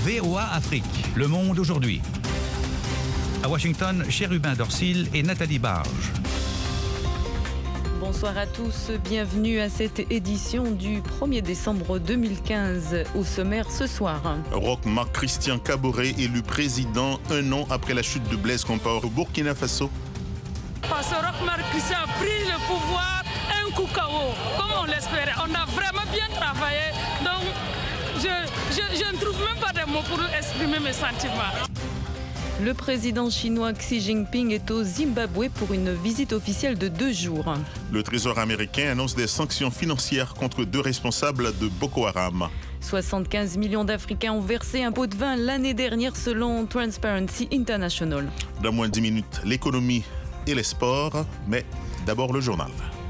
VOA Afrique, Le Monde aujourd'hui. À Washington, Chérubin Dorsil et Nathalie Barge. Bonsoir à tous, bienvenue à cette édition du 1er décembre 2015. Au sommaire ce soir. Roch Marc Christian Kaboré élu président un an après la chute de Blaise Compaoré au Burkina Faso. Parce que Roch Marc Christian a pris le pouvoir un coup KO, comme on l'espérait. On a vraiment bien travaillé, donc je ne trouve même pas de mots pour exprimer mes sentiments. Le président chinois Xi Jinping est au Zimbabwe pour une visite officielle de 2 jours. Le Trésor américain annonce des sanctions financières contre 2 responsables de Boko Haram. 75 millions d'Africains ont versé un pot de vin l'année dernière selon Transparency International. Dans moins de 10 minutes, l'économie et les sports, mais d'abord le journal.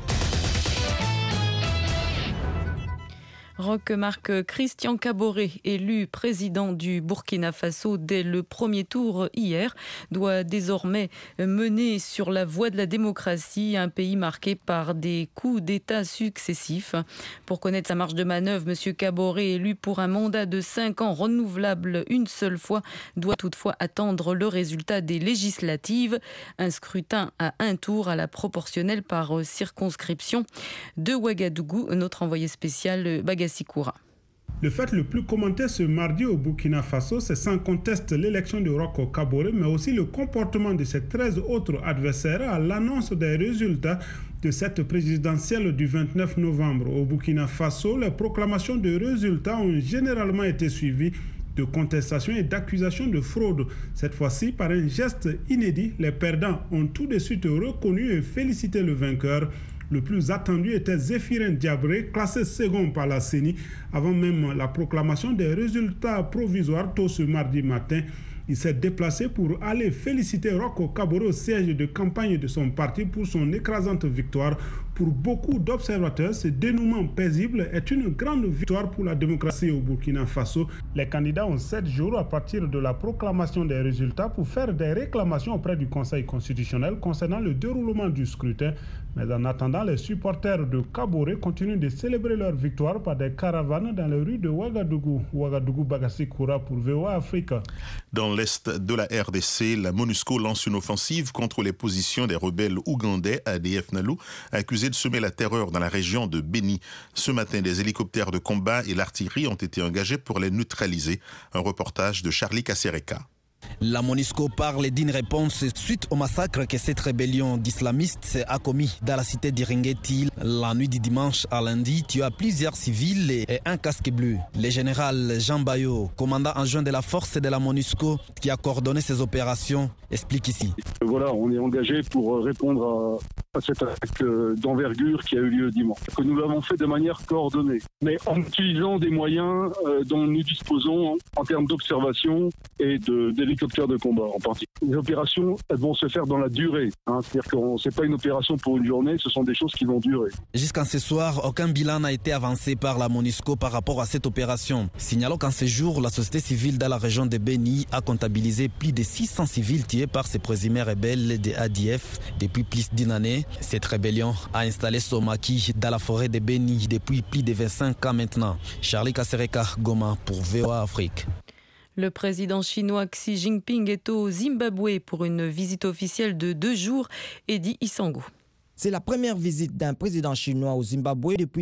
Roch Marc Christian Kaboré, élu président du Burkina Faso dès le premier tour hier, doit désormais mener sur la voie de la démocratie un pays marqué par des coups d'État successifs. Pour connaître sa marge de manœuvre, M. Kaboré, élu pour un mandat de 5 ans renouvelable une seule fois, doit toutefois attendre le résultat des législatives. Un scrutin à un tour à la proportionnelle par circonscription. De Ouagadougou, notre envoyé spécial Bagassi Koura. Le fait le plus commenté ce mardi au Burkina Faso, c'est sans conteste l'élection de Roch Kaboré, mais aussi le comportement de ses 13 autres adversaires à l'annonce des résultats de cette présidentielle du 29 novembre. Au Burkina Faso, les proclamations de résultats ont généralement été suivies de contestations et d'accusations de fraude. Cette fois-ci, par un geste inédit, les perdants ont tout de suite reconnu et félicité le vainqueur. Le plus attendu était Zéphirin Diabré, classé second par la CENI, avant même la proclamation des résultats provisoires tôt ce mardi matin. Il s'est déplacé pour aller féliciter Roch Kaboré au siège de campagne de son parti pour son écrasante victoire. Pour beaucoup d'observateurs, ce dénouement paisible est une grande victoire pour la démocratie au Burkina Faso. Les candidats ont 7 jours à partir de la proclamation des résultats pour faire des réclamations auprès du Conseil constitutionnel concernant le déroulement du scrutin. Mais en attendant, les supporters de Kaboré continuent de célébrer leur victoire par des caravanes dans les rues de Ouagadougou. Ouagadougou, Bagassi Koura pour VOA Afrique. Dans l'est de la RDC, la MONUSCO lance une offensive contre les positions des rebelles ougandais ADF Nalu, accusés de semer la terreur dans la région de Beni. Ce matin, des hélicoptères de combat et l'artillerie ont été engagés pour les neutraliser. Un reportage de Charlie Kasereka. La MONUSCO parle d'une réponse suite au massacre que cette rébellion d'islamistes a commis dans la cité d'Iringeti la nuit du dimanche à lundi, tua plusieurs civils et un casque bleu. Le général Jean Bayo, commandant adjoint de la force de la MONUSCO qui a coordonné ces opérations, explique ici. Voilà, on est engagé pour répondre à cette attaque d'envergure qui a eu lieu dimanche. Que nous l'avons fait de manière coordonnée, mais en utilisant des moyens dont nous disposons en termes d'observation et d'hélicoptères de combat en particulier. Les opérations, elles vont se faire dans la durée. C'est-à-dire que ce n'est pas une opération pour une journée, ce sont des choses qui vont durer. Jusqu'à ce soir, aucun bilan n'a été avancé par la MONUSCO par rapport à cette opération. Signalons qu'en ce jour, la société civile dans la région de Beni a comptabilisé plus de 600 civils tués par ces présumés rebelles de ADF depuis plus d'une année. Cette rébellion a installé son maquis dans la forêt de Beni depuis plus de 25 ans maintenant. Charlie Kasereka, Goma pour VOA Afrique. Le président chinois Xi Jinping est au Zimbabwe pour une visite officielle de 2 jours. Eddie Isango. C'est la première visite d'un président chinois au Zimbabwe depuis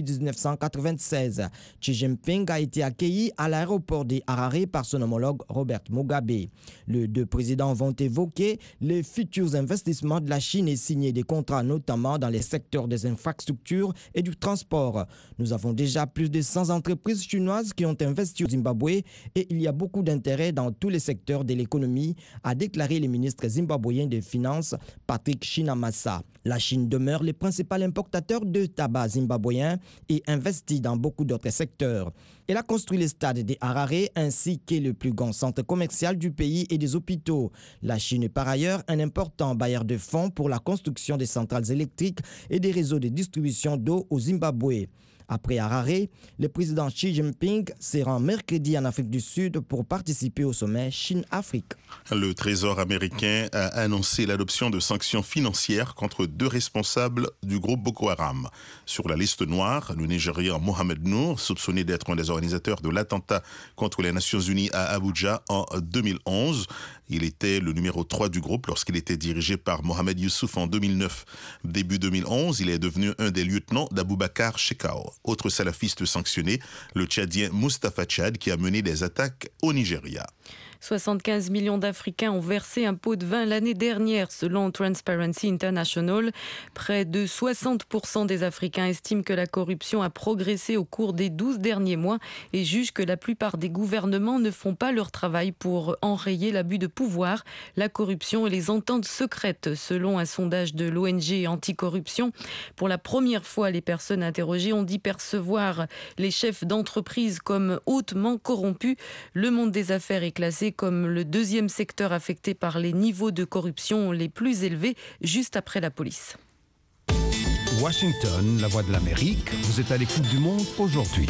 1996. Xi Jinping a été accueilli à l'aéroport de Harare par son homologue Robert Mugabe. Les 2 présidents vont évoquer les futurs investissements de la Chine et signer des contrats notamment dans les secteurs des infrastructures et du transport. Nous avons déjà plus de 100 entreprises chinoises qui ont investi au Zimbabwe et il y a beaucoup d'intérêt dans tous les secteurs de l'économie, a déclaré le ministre zimbabwéen des Finances Patrick Chinamasa. La Chine demeure le principal importateur de tabac zimbabwéen et investit dans beaucoup d'autres secteurs. Elle a construit le stade de Harare ainsi que le plus grand centre commercial du pays et des hôpitaux. La Chine est par ailleurs un important bailleur de fonds pour la construction des centrales électriques et des réseaux de distribution d'eau au Zimbabwe. Après Harare, le président Xi Jinping se rend mercredi en Afrique du Sud pour participer au sommet Chine-Afrique. Le Trésor américain a annoncé l'adoption de sanctions financières contre 2 responsables du groupe Boko Haram. Sur la liste noire, le Nigérian Mohamed Nour, soupçonné d'être un des organisateurs de l'attentat contre les Nations Unies à Abuja en 2011. Il était le numéro 3 du groupe lorsqu'il était dirigé par Mohamed Youssouf en 2009. Début 2011, il est devenu un des lieutenants d'Aboubacar Shekau. Autre salafiste sanctionné, le Tchadien Mustapha Tchad qui a mené des attaques au Nigeria. 75 millions d'Africains ont versé un pot de vin l'année dernière, selon Transparency International. Près de 60% des Africains estiment que la corruption a progressé au cours des 12 derniers mois et jugent que la plupart des gouvernements ne font pas leur travail pour enrayer l'abus de pouvoir, la corruption et les ententes secrètes, selon un sondage de l'ONG Anticorruption. Pour la première fois, les personnes interrogées ont dit percevoir les chefs d'entreprise comme hautement corrompus. Le monde des affaires est classé comme le 2e secteur affecté par les niveaux de corruption les plus élevés, juste après la police. Washington, la voix de l'Amérique, vous êtes à l'écoute du monde aujourd'hui.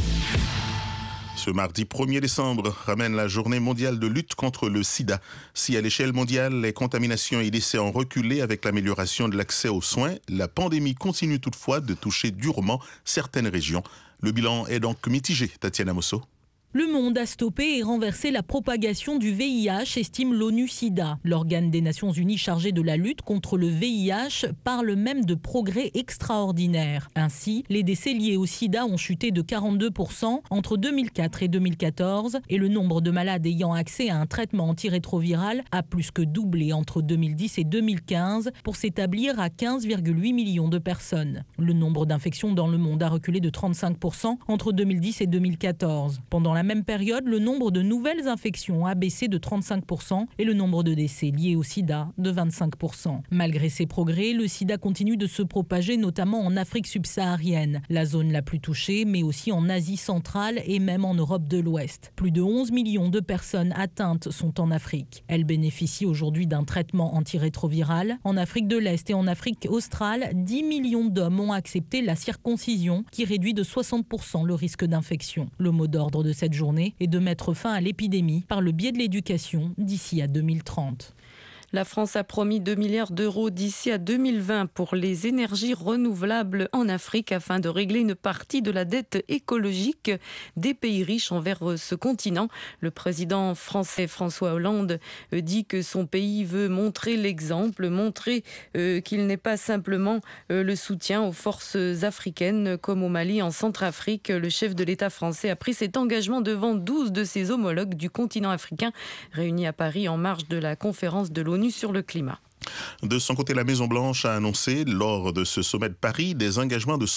Ce mardi 1er décembre ramène la journée mondiale de lutte contre le sida. Si à l'échelle mondiale, les contaminations et décès ont reculé avec l'amélioration de l'accès aux soins, la pandémie continue toutefois de toucher durement certaines régions. Le bilan est donc mitigé, Tatiana Mosso. Le monde a stoppé et renversé la propagation du VIH, estime l'ONU-SIDA. L'organe des Nations Unies chargé de la lutte contre le VIH parle même de progrès extraordinaires. Ainsi, les décès liés au sida ont chuté de 42% entre 2004 et 2014 et le nombre de malades ayant accès à un traitement antirétroviral a plus que doublé entre 2010 et 2015 pour s'établir à 15,8 millions de personnes. Le nombre d'infections dans le monde a reculé de 35% entre 2010 et 2014. Pendant la même période, le nombre de nouvelles infections a baissé de 35% et le nombre de décès liés au sida de 25%. Malgré ces progrès, le sida continue de se propager notamment en Afrique subsaharienne, la zone la plus touchée, mais aussi en Asie centrale et même en Europe de l'Ouest. Plus de 11 millions de personnes atteintes sont en Afrique. Elles bénéficient aujourd'hui d'un traitement antirétroviral. En Afrique de l'Est et en Afrique australe, 10 millions d'hommes ont accepté la circoncision qui réduit de 60% le risque d'infection. Le mot d'ordre de cette journée est de mettre fin à l'épidémie par le biais de l'éducation d'ici à 2030. La France a promis 2 milliards d'euros d'ici à 2020 pour les énergies renouvelables en Afrique afin de régler une partie de la dette écologique des pays riches envers ce continent. Le président français François Hollande dit que son pays veut montrer l'exemple, montrer qu'il n'est pas simplement le soutien aux forces africaines comme au Mali, en Centrafrique. Le chef de l'État français a pris cet engagement devant 12 de ses homologues du continent africain réunis à Paris en marge de la conférence de l'ONU sur le climat. De son côté, la Maison-Blanche a annoncé, lors de ce sommet de Paris, des engagements de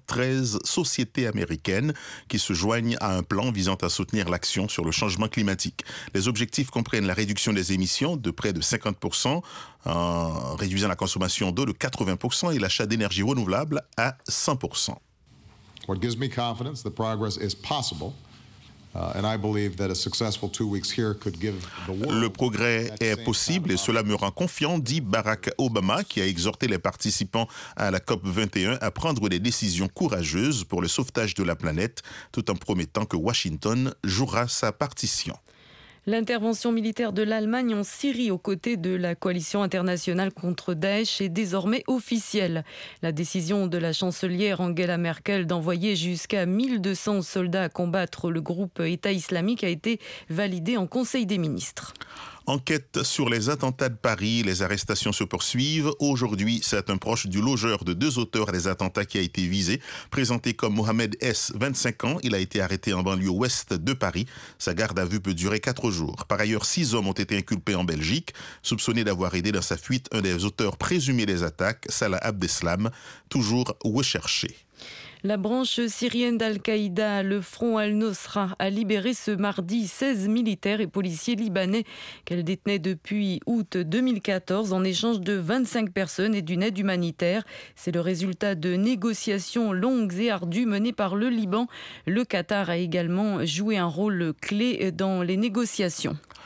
73 sociétés américaines qui se joignent à un plan visant à soutenir l'action sur le changement climatique. Les objectifs comprennent la réduction des émissions de près de 50%, en réduisant la consommation d'eau de 80% et l'achat d'énergie renouvelable à 100%. What gives me confidence the progress is possible. Le progrès est possible et cela me rend confiant, dit Barack Obama, qui a exhorté les participants à la COP21 à prendre des décisions courageuses pour le sauvetage de la planète, tout en promettant que Washington jouera sa partition. L'intervention militaire de l'Allemagne en Syrie aux côtés de la coalition internationale contre Daesh est désormais officielle. La décision de la chancelière Angela Merkel d'envoyer jusqu'à 1200 soldats combattre le groupe État islamique a été validée en Conseil des ministres. Enquête sur les attentats de Paris. Les arrestations se poursuivent. Aujourd'hui, c'est un proche du logeur de 2 auteurs des attentats qui a été visé. Présenté comme Mohamed S, 25 ans, il a été arrêté en banlieue ouest de Paris. Sa garde à vue peut durer 4 jours. Par ailleurs, 6 hommes ont été inculpés en Belgique, soupçonnés d'avoir aidé dans sa fuite un des auteurs présumés des attaques, Salah Abdeslam, toujours recherché. La branche syrienne d'Al-Qaïda, le Front Al-Nosra, a libéré ce mardi 16 militaires et policiers libanais qu'elle détenait depuis août 2014 en échange de 25 personnes et d'une aide humanitaire. C'est le résultat de négociations longues et ardues menées par le Liban. Le Qatar a également joué un rôle clé dans les négociations.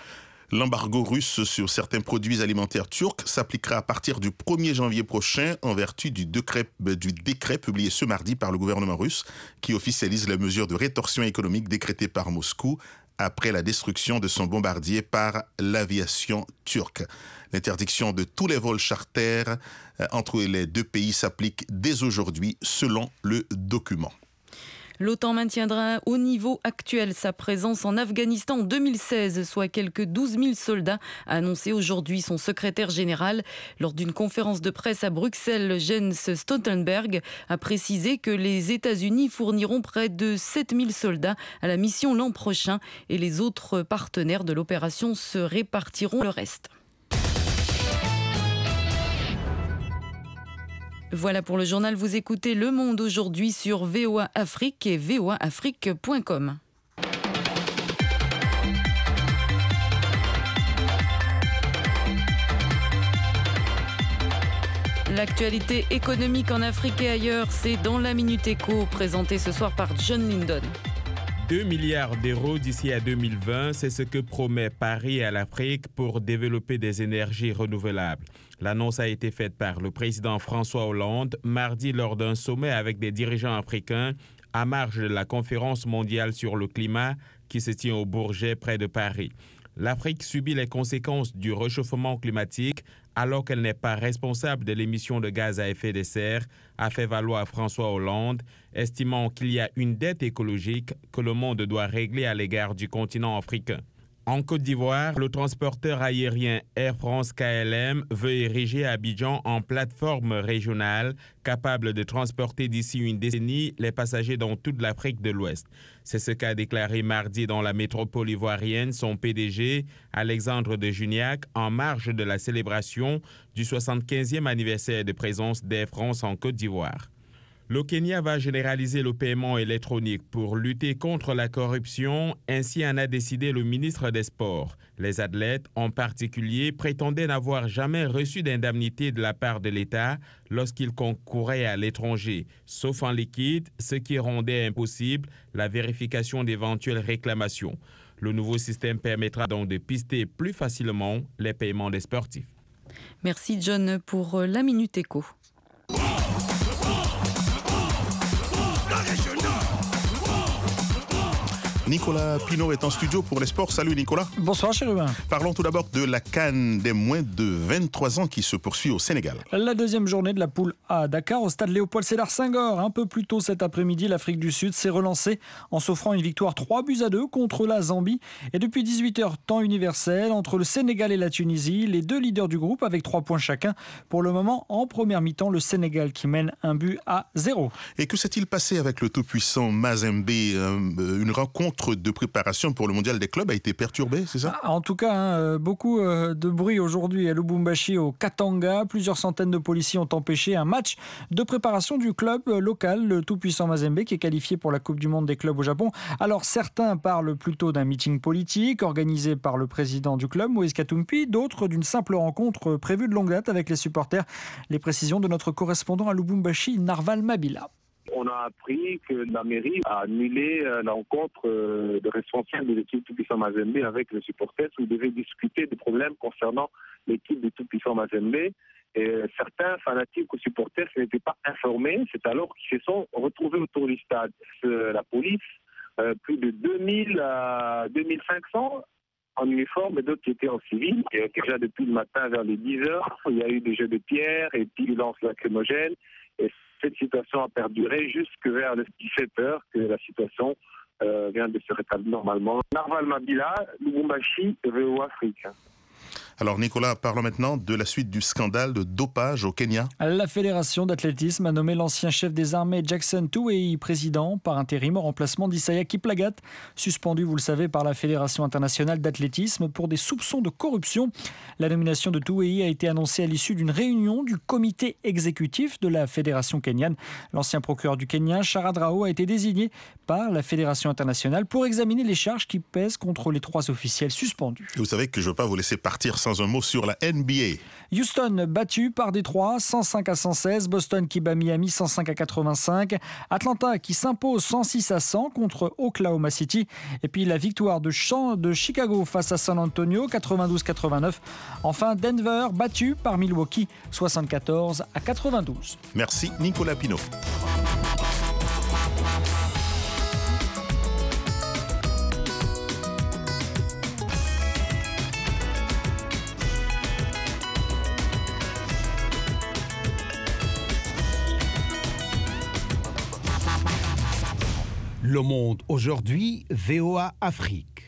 L'embargo russe sur certains produits alimentaires turcs s'appliquera à partir du 1er janvier prochain en vertu du décret publié ce mardi par le gouvernement russe qui officialise la mesure de rétorsion économique décrétée par Moscou après la destruction de son bombardier par l'aviation turque. L'interdiction de tous les vols charters entre les deux pays s'applique dès aujourd'hui selon le document. L'OTAN maintiendra au niveau actuel sa présence en Afghanistan en 2016, soit quelques 12 000 soldats, a annoncé aujourd'hui son secrétaire général. Lors d'une conférence de presse à Bruxelles, Jens Stoltenberg a précisé que les États-Unis fourniront près de 7 000 soldats à la mission l'an prochain et les autres partenaires de l'opération se répartiront le reste. Voilà pour le journal, vous écoutez Le Monde aujourd'hui sur VOA Afrique et voaafrique.com. L'actualité économique en Afrique et ailleurs, c'est dans la Minute Éco, présentée ce soir par John Lindon. 2 milliards d'euros d'ici à 2020, c'est ce que promet Paris à l'Afrique pour développer des énergies renouvelables. L'annonce a été faite par le président François Hollande mardi lors d'un sommet avec des dirigeants africains à marge de la conférence mondiale sur le climat qui se tient au Bourget près de Paris. L'Afrique subit les conséquences du réchauffement climatique alors qu'elle n'est pas responsable de l'émission de gaz à effet de serre, a fait valoir François Hollande, estimant qu'il y a une dette écologique que le monde doit régler à l'égard du continent africain. En Côte d'Ivoire, le transporteur aérien Air France KLM veut ériger Abidjan en plateforme régionale capable de transporter d'ici une décennie les passagers dans toute l'Afrique de l'Ouest. C'est ce qu'a déclaré mardi dans la métropole ivoirienne son PDG, Alexandre de Juniac, en marge de la célébration du 75e anniversaire de présence d'Air France en Côte d'Ivoire. Le Kenya va généraliser le paiement électronique pour lutter contre la corruption, ainsi en a décidé le ministre des Sports. Les athlètes, en particulier, prétendaient n'avoir jamais reçu d'indemnité de la part de l'État lorsqu'ils concouraient à l'étranger, sauf en liquide, ce qui rendait impossible la vérification d'éventuelles réclamations. Le nouveau système permettra donc de pister plus facilement les paiements des sportifs. Merci John pour la Minute Éco. Nicolas Pinault est en studio pour les sports. Salut Nicolas. Bonsoir Chérubin. Parlons tout d'abord de la CAN des moins de 23 ans qui se poursuit au Sénégal. La deuxième journée de la poule A à Dakar au stade Léopold Sédar Senghor. Un peu plus tôt cet après-midi, l'Afrique du Sud s'est relancée en s'offrant une victoire 3-2 contre la Zambie. Et depuis 18h, temps universel, entre le Sénégal et la Tunisie, les deux leaders du groupe avec 3 points chacun. Pour le moment, en première mi-temps, le Sénégal qui mène 1-0. Et que s'est-il passé avec le tout-puissant Mazembe? Une rencontre de préparation pour le mondial des clubs a été perturbée, c'est ça? En tout cas, beaucoup de bruit aujourd'hui à Lubumbashi, au Katanga. Plusieurs centaines de policiers ont empêché un match de préparation du club local, le tout-puissant Mazembe, qui est qualifié pour la Coupe du Monde des clubs au Japon. Alors certains parlent plutôt d'un meeting politique organisé par le président du club, Moïse Katumbi, d'autres d'une simple rencontre prévue de longue date avec les supporters. Les précisions de notre correspondant à Lubumbashi, Narval Mabila. On a appris que la mairie a annulé la rencontre de responsables de l'équipe Tout-Puissant Mazembe avec les supporters où ils devaient discuter des problèmes concernant l'équipe de Tout-Puissant Mazembe. Et certains fanatiques ou supporters n'étaient pas informés. C'est alors qu'ils se sont retrouvés autour du stade. La police, plus de 2000 à 2500 en uniforme et d'autres qui étaient en civil. Et déjà depuis le matin vers les 10h, il y a eu des jeux de pierre et puis lance lacrymogène. Et cette situation a perduré jusque vers les 17h que la situation vient de se rétablir normalement. Narval Mabila, Lubumbashi, VOA Afrique. Alors Nicolas, parlons maintenant de la suite du scandale de dopage au Kenya. La fédération d'athlétisme a nommé l'ancien chef des armées Jackson Tuwei président par intérim au remplacement d'Isaiah Kiplagat, suspendu, vous le savez, par la Fédération internationale d'athlétisme pour des soupçons de corruption. La nomination de Tuwei a été annoncée à l'issue d'une réunion du comité exécutif de la fédération kenyane. L'ancien procureur du Kenya, Sharad Rao, a été désigné par la Fédération internationale pour examiner les charges qui pèsent contre les 3 officiels suspendus. Vous savez que je ne veux pas vous laisser partir sans Maintenant, un mot sur la NBA. Houston battu par Détroit 105-116, Boston qui bat Miami 105-85, Atlanta qui s'impose 106-100 contre Oklahoma City et puis la victoire de Chicago face à San Antonio 92-89. Enfin Denver battu par Milwaukee 74-92. Merci Nicolas Pinault. Le Monde aujourd'hui, VOA Afrique.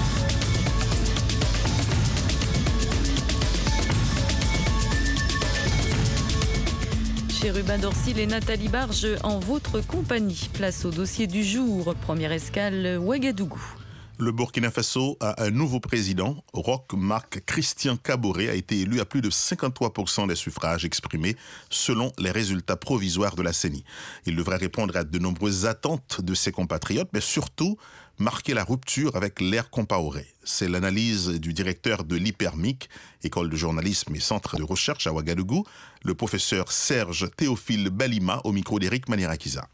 Chérubin Dorsil et Nathalie Barge en votre compagnie. Place au dossier du jour. Première escale, Ouagadougou. Le Burkina Faso a un nouveau président. Roch Marc Christian Kaboré a été élu à plus de 53% des suffrages exprimés selon les résultats provisoires de la CENI. Il devrait répondre à de nombreuses attentes de ses compatriotes, mais surtout marquer la rupture avec l'ère Compaoré. C'est l'analyse du directeur de l'IPERMIC, école de journalisme et centre de recherche à Ouagadougou, le professeur Serge Théophile Balima, au micro d'Éric Manirakiza.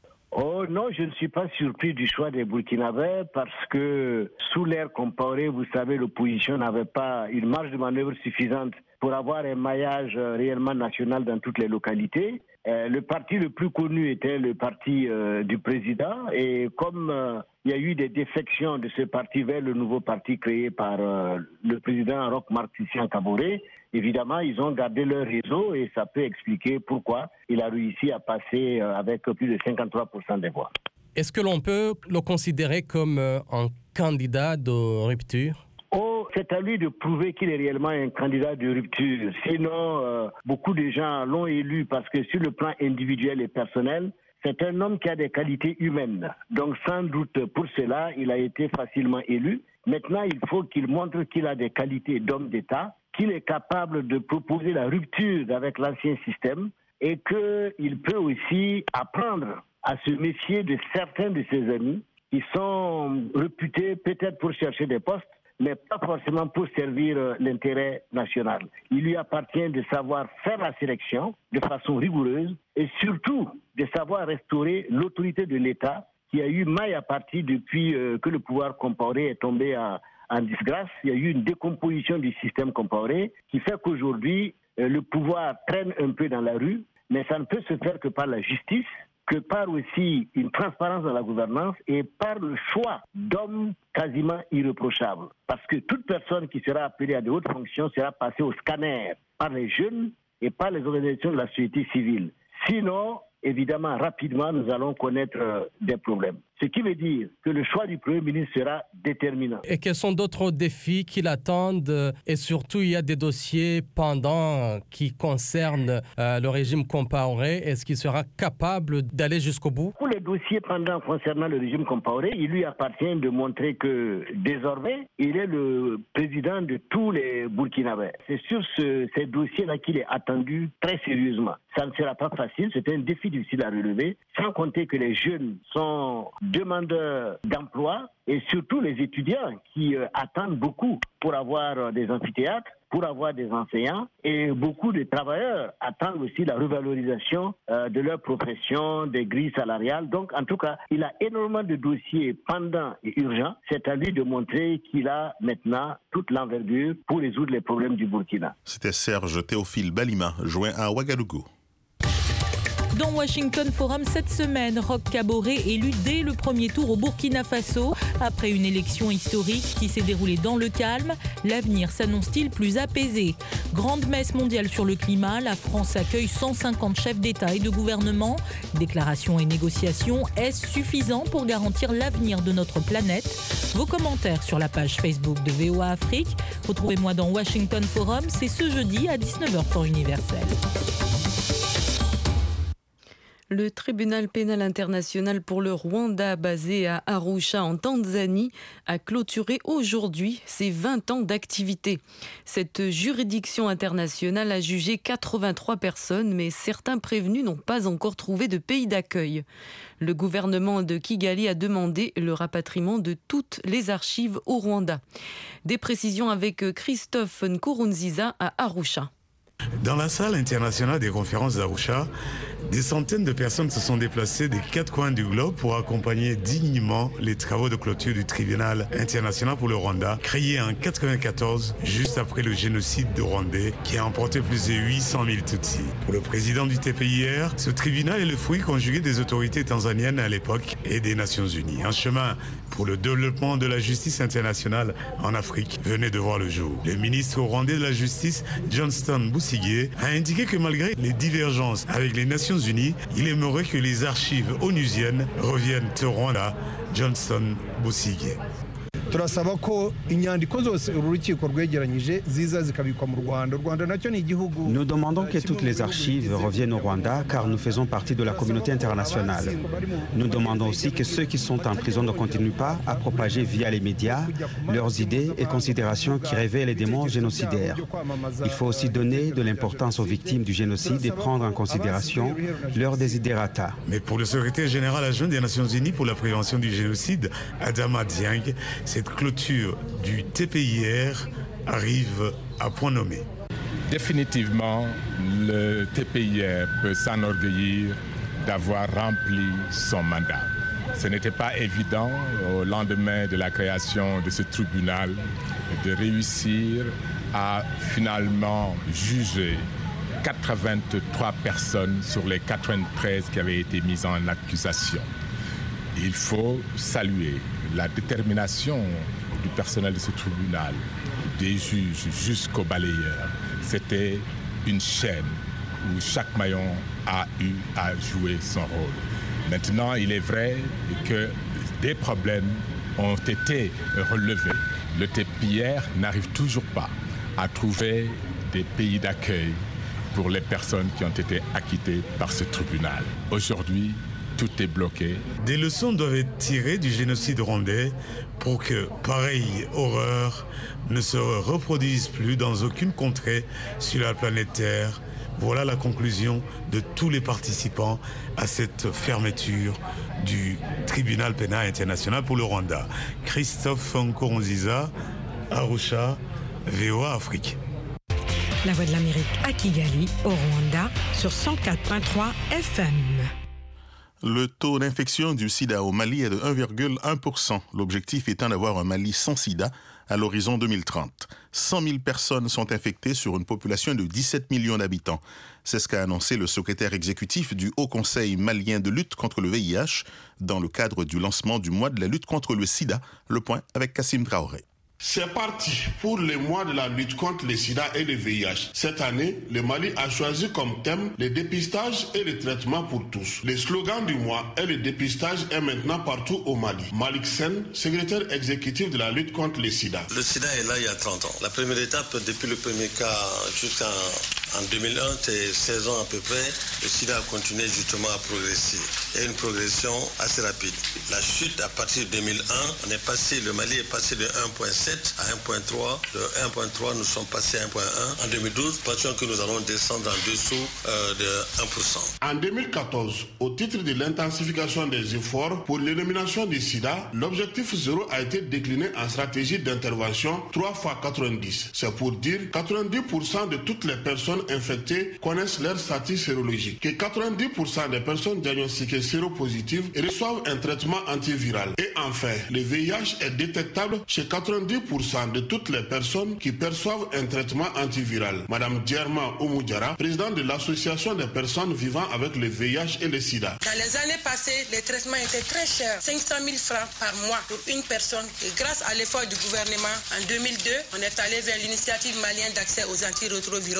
Oh non, je ne suis pas surpris du choix des Burkinabés parce que sous l'ère Compaoré, vous savez, l'opposition n'avait pas une marge de manœuvre suffisante pour avoir un maillage réellement national dans toutes les localités. Le parti le plus connu était le parti du président et comme il y a eu des défections de ce parti vers le nouveau parti créé par le président Roch Marc Christian Kaboré, évidemment, ils ont gardé leur réseau et ça peut expliquer pourquoi il a réussi à passer avec plus de 53% des voix. Est-ce que l'on peut le considérer comme un candidat de rupture ? C'est à lui de prouver qu'il est réellement un candidat de rupture. Sinon, beaucoup de gens l'ont élu parce que sur le plan individuel et personnel, c'est un homme qui a des qualités humaines. Donc sans doute pour cela, il a été facilement élu. Maintenant, il faut qu'il montre qu'il a des qualités d'homme d'État, qu'il est capable de proposer la rupture avec l'ancien système et qu'il peut aussi apprendre à se méfier de certains de ses amis qui sont réputés peut-être pour chercher des postes, mais pas forcément pour servir l'intérêt national. Il lui appartient de savoir faire la sélection de façon rigoureuse et surtout de savoir restaurer l'autorité de l'État qui a eu maille à partie depuis que le pouvoir Compaoré est tombé en disgrâce. Il y a eu une décomposition du système Compaoré qui fait qu'aujourd'hui, le pouvoir traîne un peu dans la rue, mais ça ne peut se faire que par la justice, que par aussi une transparence dans la gouvernance et par le choix d'hommes quasiment irréprochables. Parce que toute personne qui sera appelée à de hautes fonctions sera passée au scanner par les jeunes et par les organisations de la société civile. Sinon, évidemment, rapidement, nous allons connaître des problèmes. Ce qui veut dire que le choix du Premier ministre sera déterminant. Et quels sont d'autres défis qui l'attendent? Et surtout, il y a des dossiers pendants qui concernent le régime Compaoré. Est-ce qu'il sera capable d'aller jusqu'au bout? Pour les dossiers pendants concernant le régime Compaoré, il lui appartient de montrer que désormais, il est le président de tous les Burkinabés. C'est sur ces dossiers-là qu'il est attendu très sérieusement. Ça ne sera pas facile, c'est un défi difficile à relever, sans compter que les jeunes sont demandeurs d'emploi et surtout les étudiants qui attendent beaucoup pour avoir des amphithéâtres, pour avoir des enseignants et beaucoup de travailleurs attendent aussi la revalorisation de leur profession, des grilles salariales. Donc en tout cas, il a énormément de dossiers pendants et urgents. C'est à lui de montrer qu'il a maintenant toute l'envergure pour résoudre les problèmes du Burkina. C'était Serge Théophile Balima, joint à Ouagadougou. Dans Washington Forum cette semaine, Roch Kaboré élu dès le premier tour au Burkina Faso. Après une élection historique qui s'est déroulée dans le calme, l'avenir s'annonce-t-il plus apaisé? Grande messe mondiale sur le climat, la France accueille 150 chefs d'État et de gouvernement. Déclarations et négociations, est-ce suffisant pour garantir l'avenir de notre planète? Vos commentaires sur la page Facebook de VOA Afrique. Retrouvez-moi dans Washington Forum, c'est ce jeudi à 19h temps universel. Le tribunal pénal international pour le Rwanda, basé à Arusha en Tanzanie, a clôturé aujourd'hui ses 20 ans d'activité. Cette juridiction internationale a jugé 83 personnes, mais certains prévenus n'ont pas encore trouvé de pays d'accueil. Le gouvernement de Kigali a demandé le rapatriement de toutes les archives au Rwanda. Des précisions avec Christophe Nkurunziza à Arusha. Dans la salle internationale des conférences d'Arusha, des centaines de personnes se sont déplacées des 4 coins du globe pour accompagner dignement les travaux de clôture du tribunal international pour le Rwanda, créé en 1994, juste après le génocide de Rwandais, qui a emporté plus de 800 000 Tutsis. Pour le président du TPIR, ce tribunal est le fruit conjugué des autorités tanzaniennes à l'époque et des Nations Unies. Un chemin pour le développement de la justice internationale en Afrique venait de voir le jour. Le ministre rwandais de la Justice, Johnston Busingye, a indiqué que malgré les divergences avec les Nations Unies, il aimerait que les archives onusiennes reviennent au Rwanda. Johnston Busingye. Nous demandons que toutes les archives reviennent au Rwanda car nous faisons partie de la communauté internationale. Nous demandons aussi que ceux qui sont en prison ne continuent pas à propager via les médias leurs idées et considérations qui révèlent les démons génocidaires. Il faut aussi donner de l'importance aux victimes du génocide et prendre en considération leurs desiderata. Mais pour le secrétaire général adjoint des Nations Unies pour la prévention du génocide, Adama Dieng, cette clôture du TPIR arrive à point nommé. Définitivement, le TPIR peut s'enorgueillir d'avoir rempli son mandat. Ce n'était pas évident au lendemain de la création de ce tribunal de réussir à finalement juger 83 personnes sur les 93 qui avaient été mises en accusation. Il faut saluer la détermination du personnel de ce tribunal, des juges jusqu'aux balayeurs. C'était une chaîne où chaque maillon a eu à jouer son rôle. Maintenant, il est vrai que des problèmes ont été relevés. Le TPIR n'arrive toujours pas à trouver des pays d'accueil pour les personnes qui ont été acquittées par ce tribunal. Aujourd'hui, tout est bloqué. Des leçons doivent être tirées du génocide rwandais pour que pareille horreur ne se reproduise plus dans aucune contrée sur la planète Terre. Voilà la conclusion de tous les participants à cette fermeture du tribunal pénal international pour le Rwanda. Christophe Nkurunziza, Arusha, VOA Afrique. La Voix de l'Amérique à Kigali, au Rwanda, sur 104.3 FM. Le taux d'infection du sida au Mali est de 1,1%. L'objectif étant d'avoir un Mali sans sida à l'horizon 2030. 100 000 personnes sont infectées sur une population de 17 millions d'habitants. C'est ce qu'a annoncé le secrétaire exécutif du Haut Conseil malien de lutte contre le VIH dans le cadre du lancement du mois de la lutte contre le sida. Le point avec Kassim Traoré. C'est parti pour le mois de la lutte contre le sida et le VIH. Cette année, le Mali a choisi comme thème le dépistage et le traitement pour tous. Le slogan du mois est le dépistage est maintenant partout au Mali. Malik Sen, secrétaire exécutif de la lutte contre le sida. Le sida est là il y a 30 ans. La première étape, depuis le premier cas jusqu'en 2001, c'est 16 ans à peu près, le sida a continué justement à progresser. Il y a une progression assez rapide. La chute à partir de 2001, le Mali est passé de 1,7 à 1,3. De 1,3, nous sommes passés à 1,1. En 2012, pensons que nous allons descendre en dessous de 1%. En 2014, au titre de l'intensification des efforts pour l'élimination du sida, l'objectif 0 a été décliné en stratégie d'intervention 3x90. C'est pour dire 90% de toutes les personnes infectés connaissent leur statut sérologique, que 90% des personnes diagnostiquées séropositives reçoivent un traitement antiviral. Et enfin, le VIH est détectable chez 90% de toutes les personnes qui perçoivent un traitement antiviral. Madame Djerma Oumoudjara, présidente de l'association des personnes vivant avec le VIH et le sida. Dans les années passées, les traitements étaient très chers, 500 000 francs par mois pour une personne. Et grâce à l'effort du gouvernement, en 2002, on est allé vers l'initiative malienne d'accès aux antirétroviraux. En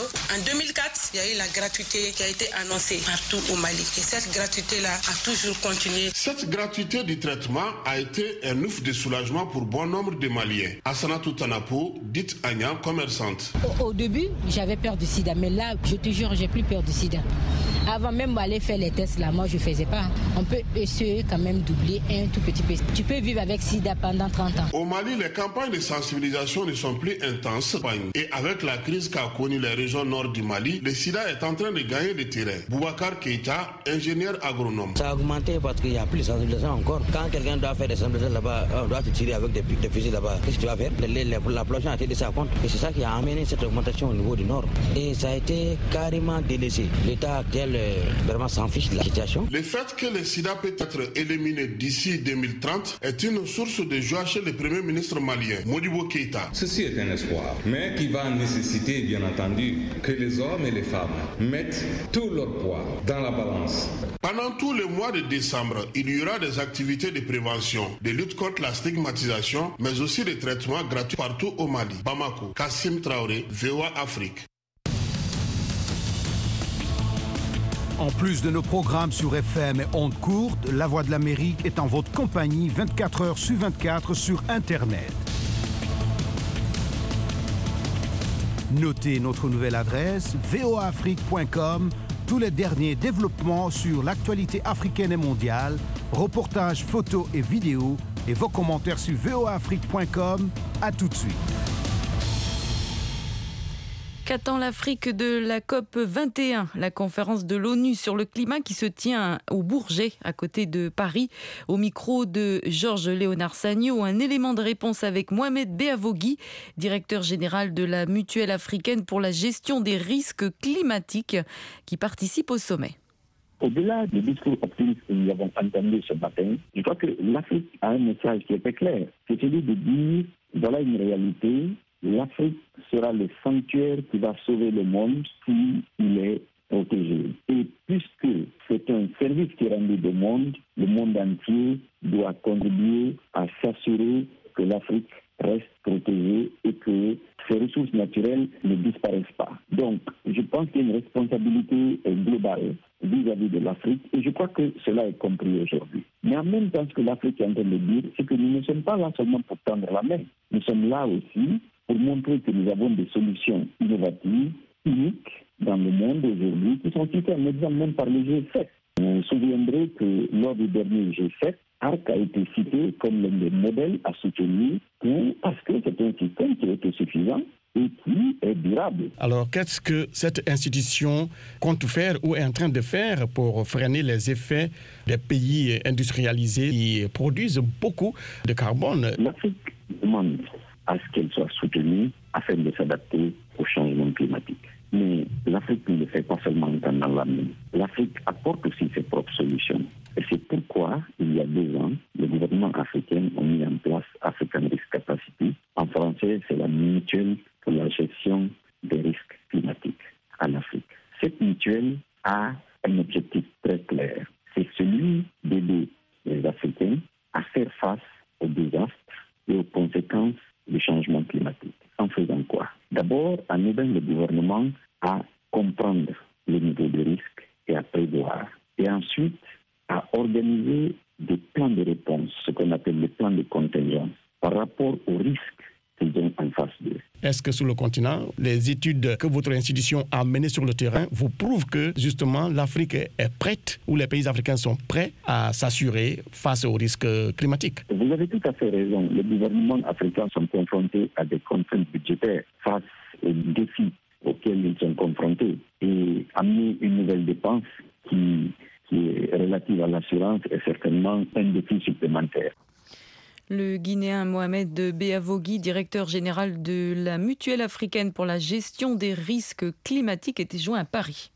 2004, il y a eu la gratuité qui a été annoncée partout au Mali. Et cette gratuité-là a toujours continué. Cette gratuité du traitement a été un ouf de soulagement pour bon nombre de Maliens. Assanatou Tanapo, dite Agnan, commerçante. Au début, j'avais peur du sida, mais là, je te jure, j'ai plus peur du sida. Avant même d'aller faire les tests, là, moi, je ne faisais pas. On peut essayer quand même d'oublier un tout petit peu. Tu peux vivre avec sida pendant 30 ans. Au Mali, les campagnes de sensibilisation ne sont plus intenses. Et avec la crise qu'a connue les régions nord du Mali, le sida est en train de gagner le terrain. Boubacar Keita, ingénieur agronome. Ça a augmenté parce qu'il n'y a plus de sensibilisation encore. Quand quelqu'un doit faire des sensibilisations là-bas, on doit te tirer avec des fusils là-bas. Qu'est-ce que tu vas faire? La population a été laissée à compte. Et c'est ça qui a amené cette augmentation au niveau du nord. Et ça a été carrément délaissé. L'État actuel vraiment s'en fiche de la situation. Le fait que le sida peut être éliminé d'ici 2030 est une source de joie chez le Premier ministre malien, Modibo Keita. Ceci est un espoir, mais qui va nécessiter, bien entendu, que les hommes et les femmes mettent tout leur poids dans la balance. Pendant tout le mois de décembre, il y aura des activités de prévention, de lutte contre la stigmatisation, mais aussi des traitements gratuits partout au Mali. Bamako, Kassim Traoré, VOA Afrique. En plus de nos programmes sur FM et ondes courtes, La Voix de l'Amérique est en votre compagnie 24 heures sur 24 sur Internet. Notez notre nouvelle adresse voaafrique.com. Tous les derniers développements sur l'actualité africaine et mondiale, reportages, photos et vidéos et vos commentaires sur voaafrique.com. À tout de suite. Qu'attend l'Afrique de la COP 21, la conférence de l'ONU sur le climat qui se tient au Bourget, à côté de Paris. Au micro de Georges Léonard Sagno, un élément de réponse avec Mohamed Beavogui, directeur général de la Mutuelle africaine pour la gestion des risques climatiques, qui participe au sommet. Au-delà du discours optimiste que nous avons entendu ce matin, je crois que l'Afrique a un message qui est très clair. C'est celui de dire, voilà une réalité. L'Afrique sera le sanctuaire qui va sauver le monde s'il est protégé. Et puisque c'est un service qui est rendu au monde, le monde entier doit contribuer à s'assurer que l'Afrique reste protégée et que ses ressources naturelles ne disparaissent pas. Donc, je pense qu'il y a une responsabilité globale vis-à-vis de l'Afrique et je crois que cela est compris aujourd'hui. Mais en même temps, ce que l'Afrique est en train de dire, c'est que nous ne sommes pas là seulement pour tendre la main. Nous sommes là aussi pour montrer que nous avons des solutions innovatives, uniques dans le monde aujourd'hui, qui sont citées en exemple même par le G7. Vous vous souviendrez que lors du dernier G7, ARC a été cité comme l'un des modèles à soutenir parce que c'est un système qui est autosuffisant et qui est durable. Alors, qu'est-ce que cette institution compte faire ou est en train de faire pour freiner les effets des pays industrialisés qui produisent beaucoup de carbone? L'Afrique demande à ce qu'elle soit soutenue afin de s'adapter au changement climatique. Mais l'Afrique ne le fait pas seulement en tendant la main. L'Afrique apporte aussi ses propres solutions. Et c'est pourquoi, il y a 2 ans, les gouvernements africains ont mis en place African Risk Capacity. En français, c'est la mutuelle pour la gestion des risques climatiques en Afrique. Cette mutuelle a un objectif très clair. C'est celui d'aider les Africains à faire face aux désastres et aux conséquences du changement climatique. En faisant quoi? D'abord, en aidant le gouvernement à comprendre le niveau de risque et à prévoir. Et ensuite, à organiser des plans de réponse, ce qu'on appelle les plans de contingence, par rapport aux risques qu'ils ont en face d'eux. Est-ce que sur le continent, les études que votre institution a menées sur le terrain vous prouvent que justement l'Afrique est prête ou les pays africains sont prêts à s'assurer face aux risques climatiques? Vous avez tout à fait raison. Les gouvernements africains sont confrontés à des contraintes budgétaires face aux défis auxquels ils sont confrontés. Et amener une nouvelle dépense qui est relative à l'assurance est certainement un défi supplémentaire. Le Guinéen Mohamed Beavogui, directeur général de la Mutuelle africaine pour la gestion des risques climatiques, était joint à Paris.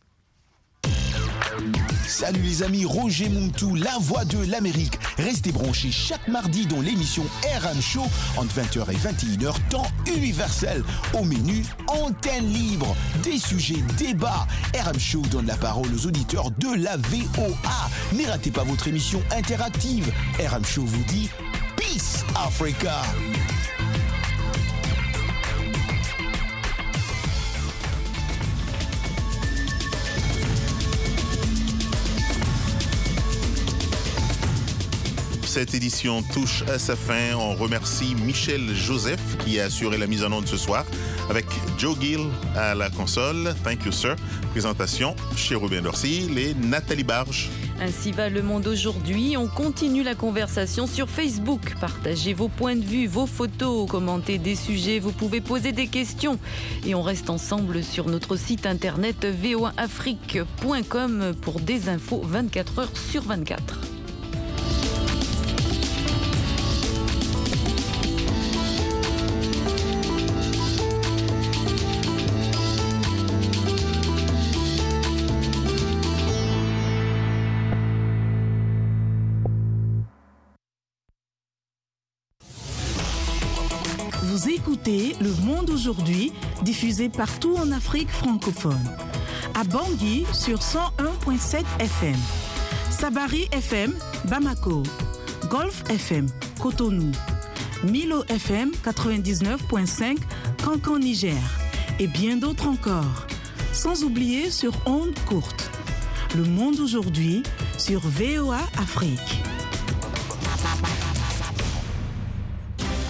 Salut les amis, Roger Montou, la voix de l'Amérique. Restez branchés chaque mardi dans l'émission RM Show entre 20h et 21h, temps universel. Au menu, antenne libre, des sujets, débats. RM Show donne la parole aux auditeurs de la VOA. Ne ratez pas votre émission interactive. RM Show vous dit Peace Africa. Cette édition touche à sa fin. On remercie Michel Joseph qui a assuré la mise en onde ce soir avec Joe Gill à la console. Thank you, sir. Présentation chez Robin Dorcy et Nathalie Barge. Ainsi va le monde aujourd'hui. On continue la conversation sur Facebook. Partagez vos points de vue, vos photos, commentez des sujets. Vous pouvez poser des questions. Et on reste ensemble sur notre site internet voaafrique.com pour des infos 24 heures sur 24. Vous écoutez Le Monde aujourd'hui, diffusé partout en Afrique francophone. À Bangui sur 101.7 FM, Sabari FM, Bamako, Golf FM, Cotonou, Milo FM 99.5, Cancan, Niger, et bien d'autres encore. Sans oublier sur ondes courtes. Le Monde aujourd'hui sur VOA Afrique.